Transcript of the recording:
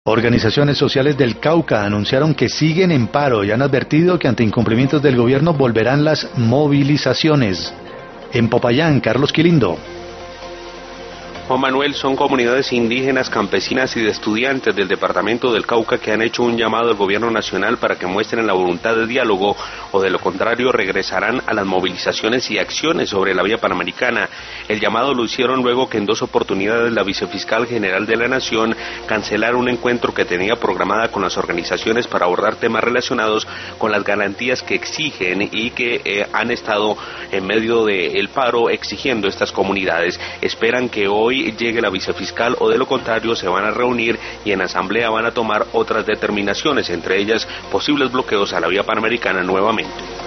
Organizaciones sociales del Cauca anunciaron que siguen en paro y han advertido que ante incumplimientos del gobierno volverán las movilizaciones. En Popayán, Carlos Quilindo. Juan Manuel, son comunidades indígenas, campesinas y de estudiantes del departamento del Cauca que han hecho un llamado al gobierno nacional para que muestren la voluntad de diálogo o de lo contrario regresarán a las movilizaciones y acciones sobre la vía panamericana. El llamado lo hicieron luego que en 2 oportunidades la vicefiscal general de la Nación cancelara un encuentro que tenía programada con las organizaciones para abordar temas relacionados con las garantías que exigen y que han estado en medio del paro exigiendo estas comunidades. Esperan que hoy llegue la vicefiscal o de lo contrario se van a reunir y en asamblea van a tomar otras determinaciones, entre ellas posibles bloqueos a la vía panamericana nuevamente.